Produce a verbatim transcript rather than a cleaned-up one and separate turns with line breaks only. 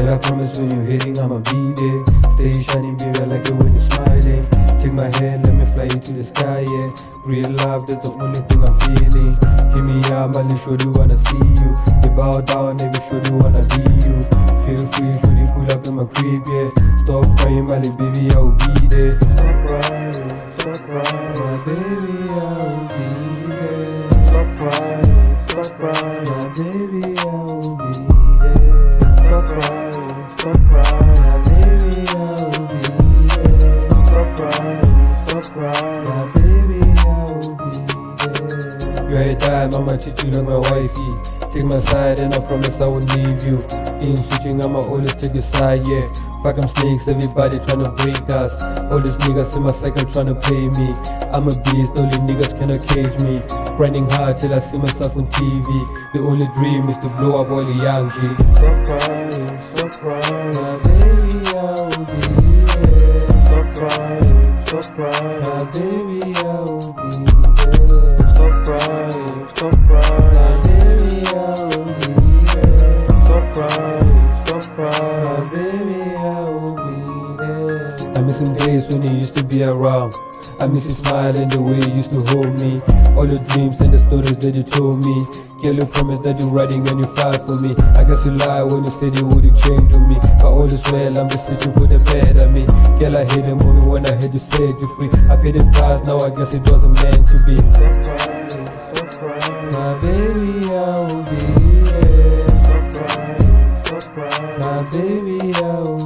Girl, I promise when you're hitting, I'ma be there. Stay shining, baby, I like it when you're smiling. Take my hand, let me fly you to the sky, yeah. Real love, that's the only thing I'm feeling. Give me up, Mali, sure you wanna see you. You bow down, every sure you wanna be you. Feel free, should you pull up in my crib, yeah. Stop crying, Mali, baby, I will be there. Stop crying, stop crying, my baby, I will be there. Stop crying, stop crying, my baby, I will be there. Stop crying, stop crying, my baby, I will be there. Stop crying, stop crying, my baby, I will be there. You ain't time, I'ma treat you like my wifey. Take my side and I promise I won't leave you. Ain't switching, I'ma always take your side, yeah. Fuck them snakes, everybody tryna break us. All these niggas in my cycle tryna play me. I'm a beast, only niggas cannot cage me. Grinding hard till I see myself on T V. The only dream is to blow up all the young G. Stop crying, stop crying, my baby, I will be there. Stop crying, stop crying, my baby, I will be there. Stop crying, stop crying, my baby, I will be there. Stop crying, stop crying, my baby, I will be there. I miss some days when you used to be around. I miss your smile and the way you used to hold me. All your dreams and the stories that you told me. Girl, you promised that you're riding and you fight for me. I guess you lied when you said you wouldn't change on me. But all is well, I'm just searching for the better me. Girl, I hate the moment when I heard you said you free. I paid the price, now I guess it wasn't meant to be. Stop crying, stop crying, my baby, I will be there. Stop crying, stop crying, my baby, I will